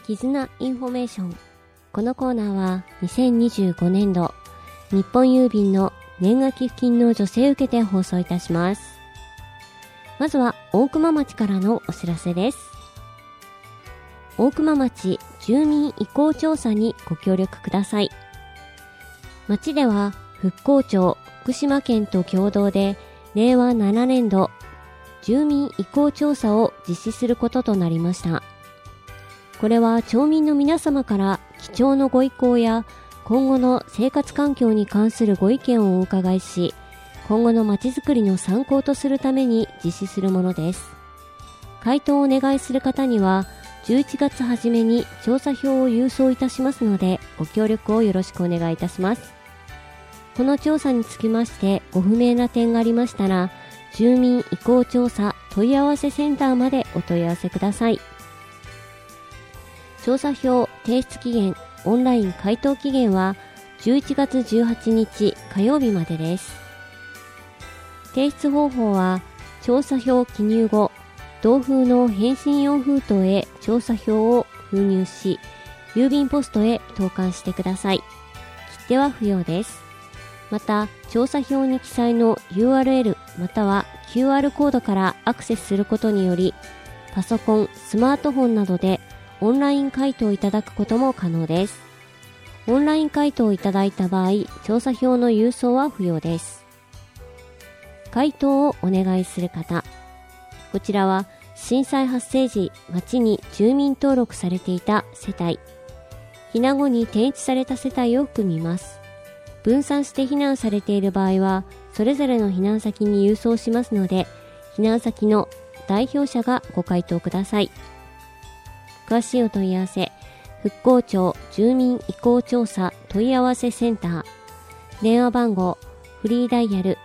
絆インフォメーション。このコーナーは2025年度日本郵便の年賀寄付金の助成を受けて放送いたします。まずは大熊町からのお知らせです。大熊町住民意向調査にご協力ください。町では復興庁、福島県と共同で令和7年度住民意向調査を実施することとなりました。これは町民の皆様から貴重なご意向や今後の生活環境に関するご意見をお伺いし、今後のまちづくりの参考とするために実施するものです。回答をお願いする方には11月初めに調査票を郵送いたしますので、ご協力をよろしくお願いいたします。この調査につきましてご不明な点がありましたら、住民意向調査問い合わせセンターまでお問い合わせください。調査票提出期限、オンライン回答期限は11月18日火曜日までです。提出方法は、調査票記入後、同封の返信用封筒へ調査票を封入し、郵便ポストへ投函してください。切手は不要です。また、調査票に記載の URL または QR コードからアクセスすることにより、パソコン、スマートフォンなどでオンライン回答いただくことも可能です。オンライン回答いただいた場合、調査票の郵送は不要です。回答をお願いする方。こちらは震災発生時、町に住民登録されていた世帯。避難後に転出された世帯を含みます。分散して避難されている場合は、それぞれの避難先に郵送しますので、避難先の代表者がご回答ください。詳しいお問い合わせ、復興庁住民意向調査問い合わせセンター。電話番号、フリーダイヤル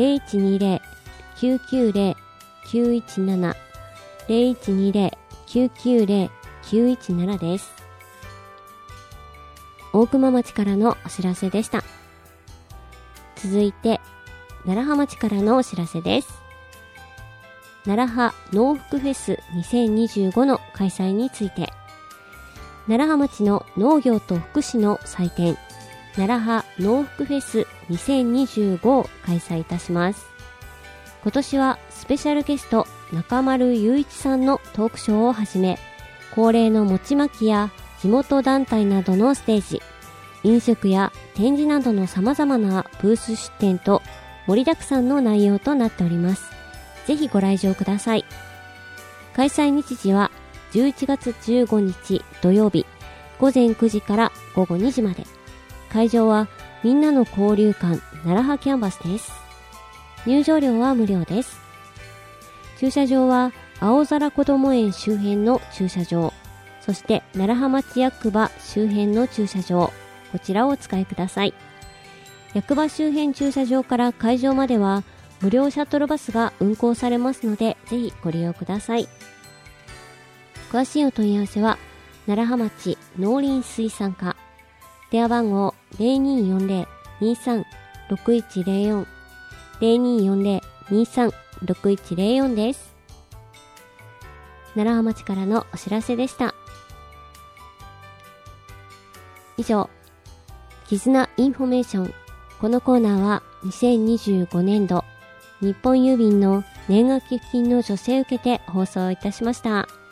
0120-990-917 0120-990-917 です。大熊町からのお知らせでした。続いて、楢葉町からのお知らせです。楢葉農福フェス2025の開催について、楢葉町の農業と福祉の祭典、楢葉農福フェス2025を開催いたします。今年はスペシャルゲスト中丸雄一さんのトークショーをはじめ、恒例の餅巻きや地元団体などのステージ、飲食や展示などの様々なブース出展と盛りだくさんの内容となっております。ぜひご来場ください。開催日時は11月15日土曜日午前9時から午後2時まで。会場はみんなの交流館楢葉キャンバスです。入場料は無料です。駐車場は青空こども園周辺の駐車場、そして楢葉町役場周辺の駐車場、こちらをお使いください。役場周辺駐車場から会場までは無料シャトルバスが運行されますので、ぜひご利用ください。詳しいお問い合わせは、楢葉町農林水産課。電話番号 0240-23-6104 0240-23-6104 です。楢葉町からのお知らせでした。以上、絆インフォメーション。このコーナーは2025年度日本郵便の年賀寄付金の助成を受けて放送いたしました。